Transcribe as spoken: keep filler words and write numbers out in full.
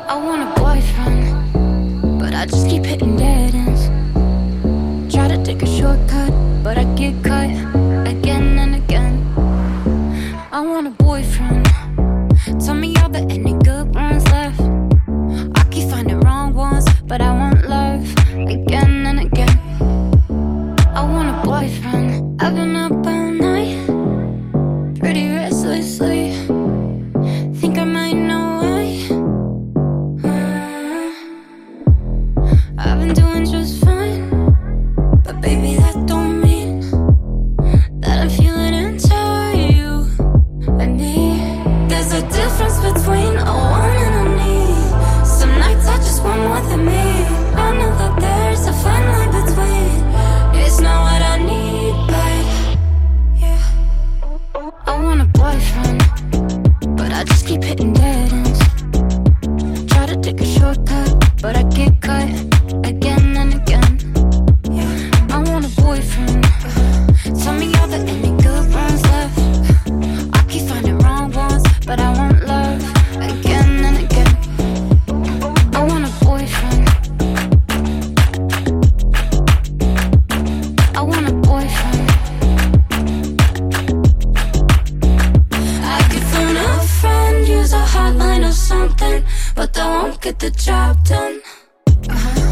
I want a boyfriend, but I just keep hitting dead ends. Try to take a shortcut, but I get cut again and again. I want a boyfriend. Tell me are there any good ones left? I keep finding wrong ones, but I want love again and again. I want a boyfriend. I've been up all night, pretty restlessly. Think I might know why. uh, I've been doing just fine, but baby that don't mean that I'm feeling into you and me. There's a difference between a want and a need. Some nights I just want more than me. I know that there's a fine line between. It's not what I need, but yeah. I want a boyfriend, but I just keep hitting dead ends. Try to take a shortcut, but I get cut again and again. Yeah. I want a boyfriend. Tell me are there any good ones left? I keep finding wrong ones, but I want love again and again. I want a boyfriend. I want a boyfriend. I could phone a friend, use a hotline or something, but that won't get the job done. uh-huh.